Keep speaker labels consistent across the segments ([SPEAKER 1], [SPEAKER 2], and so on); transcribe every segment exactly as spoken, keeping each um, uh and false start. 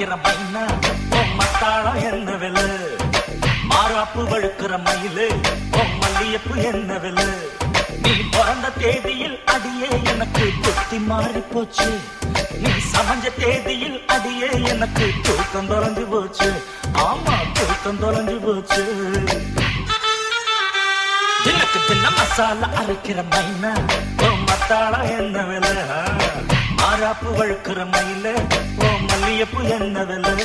[SPEAKER 1] அரைக்கிற மைனா மத்தாளம் என்ன விலை மாறாப்பு வழுக்கிற மயிலு மல்லியப்பு என்ன விலை நீ பிறந்த தேதியில் அடியே எனக்கு புத்தி மாறி போச்சு நீ சமஞ்ச தேதியில் அடியே எனக்கு தூக்கம் தொலைஞ்சு போச்சு ஆமா தூக்கம் தொலைஞ்சு போச்சு தினக்கு தின மசாலா அரைக்கிற மைனா ஓ மத்தாளம் என்ன விலை மாறாப்பு வழுக்கிற மயில ஓ மல்லியப்பு என்ன விலை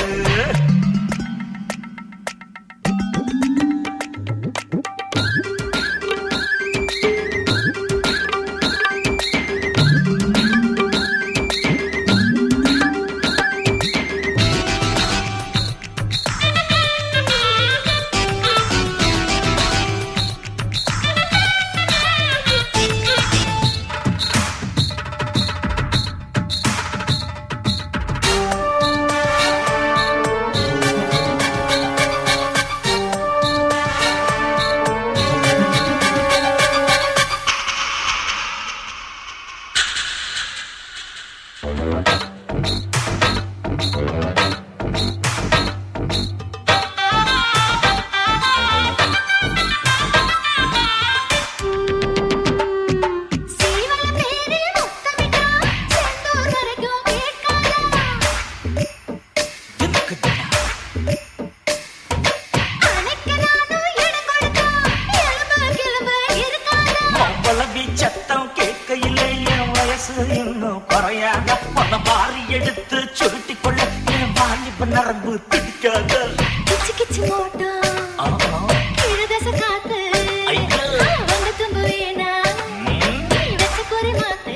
[SPEAKER 1] சத்தம் கேட்கையிலே என் வயசு இன்னும் குறையாத பல மாறி எடுத்து சுருட்டி கொள்ள என் வாலிப நரம்பு திடிக்காத
[SPEAKER 2] கிச்சு கிச்சு மோட்டம் கிழதச காத்து வந்து தும்பு வேணா நீ வச்ச குறி மாத்து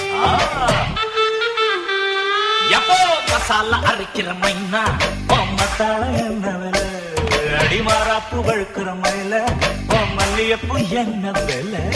[SPEAKER 1] எப்போ மசாலா அரைக்கிற மைனா மத்தாளம் என்ன விலை அடிமாறாப்பு வழுக்கிற மயில மல்லியப்பு என்ன விலை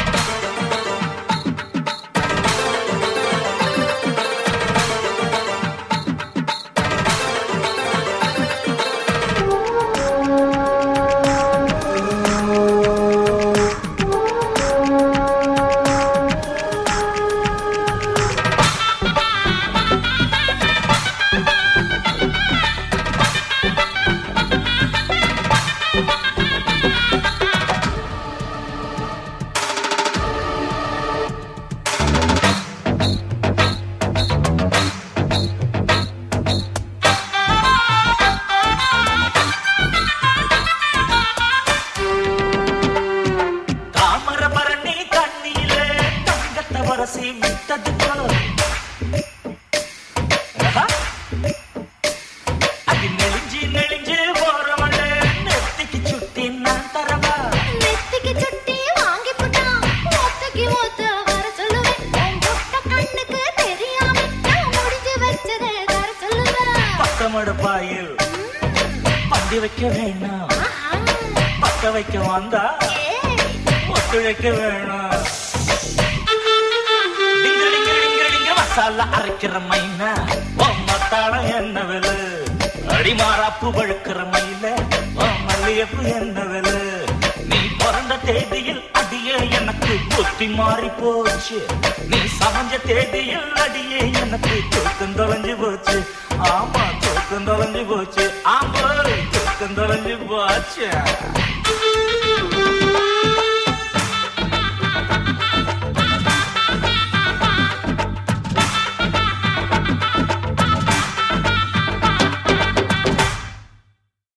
[SPEAKER 1] அது நெளிஞ்சு நெளிஞ்சு போறவள நெத்திக்கு சுட்டி நான் தரவா
[SPEAKER 2] நெத்திக்கு சுட்டி வாங்கி புட்டா ஒத்தக்கி ஒத்த வர சொல்லுவேன் உன் புட்ட கண்ணுக்கு தெரியாம நான் முடிஞ்சு வச்சதே தர சொல்லுவேன்
[SPEAKER 1] பக்கமட பாயில் பந்தி வைக்க வேணாம் பக்க வைக்க வந்தா ஒத்துழைக்க வேணாம் மசாலா அரைக்கிற மைனா மத்தாளம் என்ன விலை அடிமாறாப்பு வழுக்கிற மயில மல்லியப்பு என்ன விலை நீ பிறந்த தேதியில் அடியே எனக்கு புத்தி மாறி போச்சு நீ சமஞ்ச தேதியில் அடியே எனக்கு தூக்கம் தொலைஞ்சு போச்சு ஆமா தூக்கம் தொலைஞ்சு போச்சு ஆமா தூக்கம் தொலைஞ்சு போச்சு